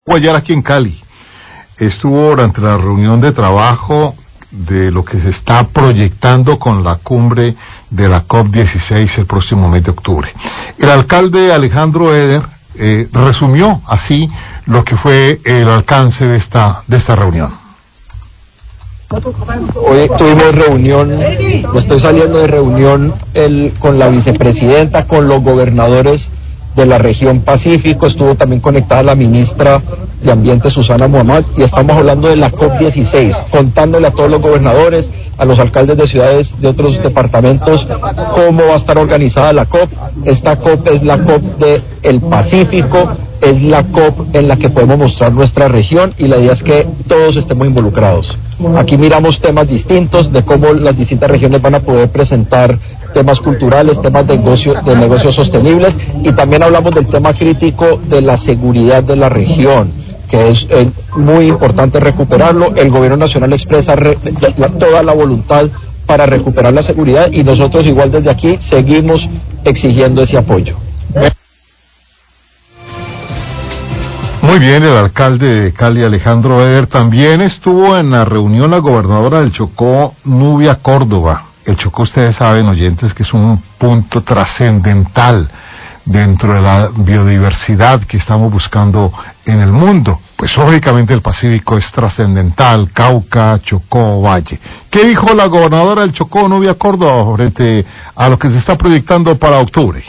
Ayer aquí en Cali. Estuvo durante la reunión de trabajo de lo que se está proyectando con la cumbre de la COP16 el próximo mes de octubre. El alcalde Alejandro Eder resumió así lo que fue el alcance de esta reunión. Hoy tuvimos reunión, estoy saliendo de reunión con la vicepresidenta, con los gobernadores de la región Pacífico, estuvo también conectada la ministra de Ambiente Susana Muhammad, y estamos hablando de la COP16, contándole a todos los gobernadores, a los alcaldes de ciudades de otros departamentos, cómo va a estar organizada la COP. Esta COP es la COP del Pacífico, es la COP en la que podemos mostrar nuestra región, y la idea es que todos estemos involucrados. Aquí miramos temas distintos de cómo las distintas regiones van a poder presentar temas culturales, temas de negocios sostenibles, y también hablamos del tema crítico de la seguridad de la región, que es muy importante recuperarlo. El gobierno nacional expresa toda la voluntad para recuperar la seguridad, y nosotros igual desde aquí seguimos exigiendo ese apoyo. Muy bien, el alcalde de Cali, Alejandro Eder, también estuvo en la reunión la gobernadora del Chocó, Nubia Córdoba. El Chocó, ustedes saben, oyentes, que es un punto trascendental dentro de la biodiversidad que estamos buscando en el mundo. Pues lógicamente el Pacífico es trascendental, Cauca, Chocó, Valle. ¿Qué dijo la gobernadora del Chocó, Nubia Córdoba, frente a lo que se está proyectando para octubre?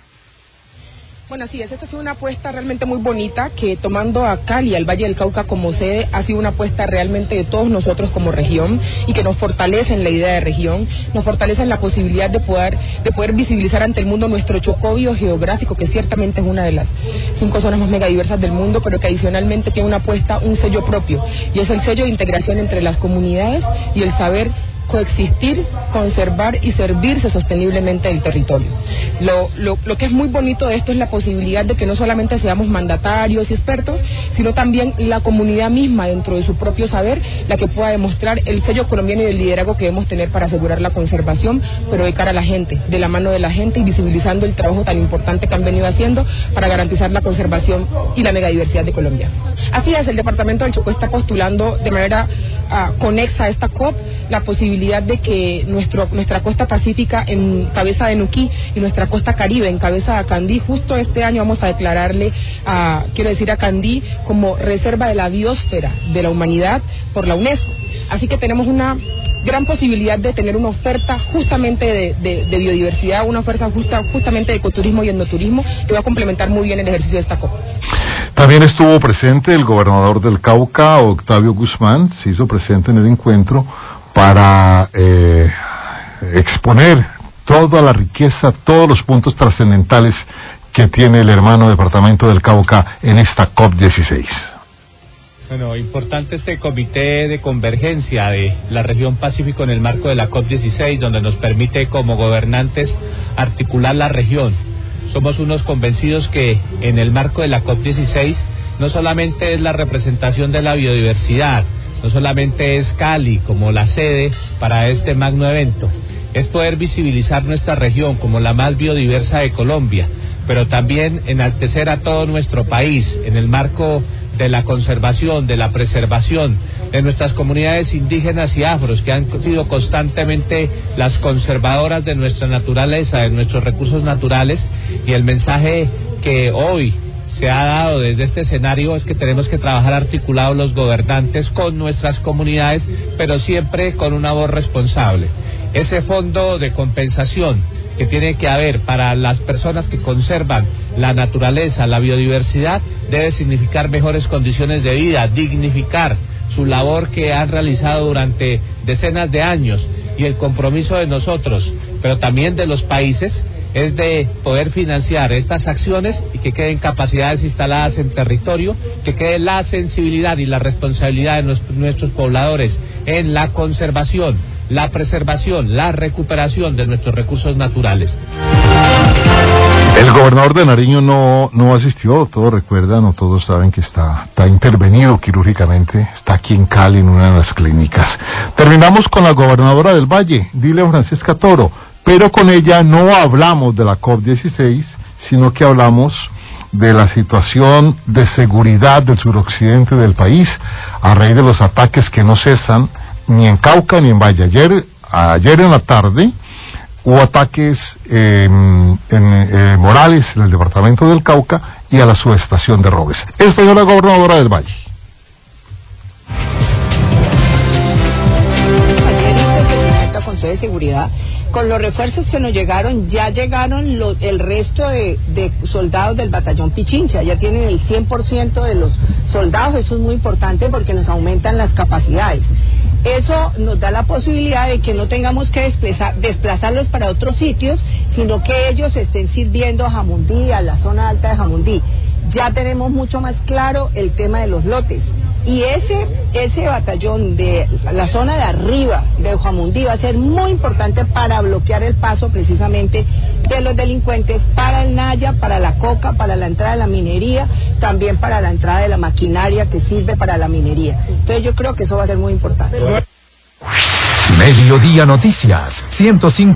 Bueno, así es, esta ha sido una apuesta realmente muy bonita, que tomando a Cali, al Valle del Cauca como sede, ha sido una apuesta realmente de todos nosotros como región, y que nos fortalece en la idea de región, nos fortalece en la posibilidad de poder visibilizar ante el mundo nuestro Chocó biogeográfico, que ciertamente es una de las 5 zonas más megadiversas del mundo, pero que adicionalmente tiene una apuesta, un sello propio, y es el sello de integración entre las comunidades y el saber coexistir, conservar y servirse sosteniblemente del territorio. Lo que es muy bonito de esto es la posibilidad de que no solamente seamos mandatarios y expertos, sino también la comunidad misma, dentro de su propio saber, la que pueda demostrar el sello colombiano y el liderazgo que debemos tener para asegurar la conservación, pero de cara a la gente, de la mano de la gente, y visibilizando el trabajo tan importante que han venido haciendo para garantizar la conservación y la megadiversidad de Colombia. Así es, el departamento del Chocó está postulando de manera conexa a esta COP la posibilidad de que nuestra costa pacífica en cabeza de Nuquí y nuestra costa caribe en cabeza de Candí, justo este año vamos a declararle a Candí como reserva de la biosfera de la humanidad por la UNESCO. Así que tenemos una gran posibilidad de tener una oferta justamente de biodiversidad, una oferta justamente de ecoturismo y endoturismo, que va a complementar muy bien el ejercicio de esta COP. También estuvo presente el gobernador del Cauca, Octavio Guzmán, se hizo presente en el encuentro para exponer toda la riqueza, todos los puntos trascendentales que tiene el hermano departamento del Cauca en esta COP16. Bueno, importante este comité de convergencia de la región Pacífico en el marco de la COP16, donde nos permite como gobernantes articular la región. Somos unos convencidos que en el marco de la COP16 no solamente es la representación de la biodiversidad, no solamente es Cali como la sede para este magno evento, es poder visibilizar nuestra región como la más biodiversa de Colombia, pero también enaltecer a todo nuestro país en el marco de la conservación, de la preservación de nuestras comunidades indígenas y afros, que han sido constantemente las conservadoras de nuestra naturaleza, de nuestros recursos naturales, y el mensaje que hoy se ha dado desde este escenario es que tenemos que trabajar articulados los gobernantes con nuestras comunidades, pero siempre con una voz responsable. Ese fondo de compensación que tiene que haber para las personas que conservan la naturaleza, la biodiversidad, debe significar mejores condiciones de vida, dignificar su labor que han realizado durante decenas de años, y el compromiso de nosotros, pero también de los países, es de poder financiar estas acciones y que queden capacidades instaladas en territorio, que quede la sensibilidad y la responsabilidad de nuestros pobladores en la conservación, la preservación, la recuperación de nuestros recursos naturales. El gobernador de Nariño no asistió, todos recuerdan o todos saben que está intervenido quirúrgicamente, está aquí en Cali en una de las clínicas. Terminamos con la gobernadora del Valle, Dilia Francesca Toro, pero con ella no hablamos de la COP16, sino que hablamos de la situación de seguridad del suroccidente del país a raíz de los ataques que no cesan ni en Cauca ni en Valle. Ayer en la tarde hubo ataques en Morales, en el departamento del Cauca, y a la subestación de Robes. Esta es la gobernadora del Valle. Consejo de Seguridad, con los refuerzos que nos llegaron, ya llegaron el resto de soldados del batallón Pichincha, ya tienen el 100% de los soldados. Eso es muy importante porque nos aumentan las capacidades. Eso nos da la posibilidad de que no tengamos que desplazarlos para otros sitios, sino que ellos estén sirviendo a Jamundí, a la zona alta de Jamundí. Ya tenemos mucho más claro el tema de los lotes. Y ese batallón de la zona de arriba de Jamundí va a ser muy importante para bloquear el paso precisamente de los delincuentes para el Naya, para la coca, para la entrada de la minería, también para la entrada de la maquinaria que sirve para la minería. Entonces yo creo que eso va a ser muy importante. Mediodía Noticias 105.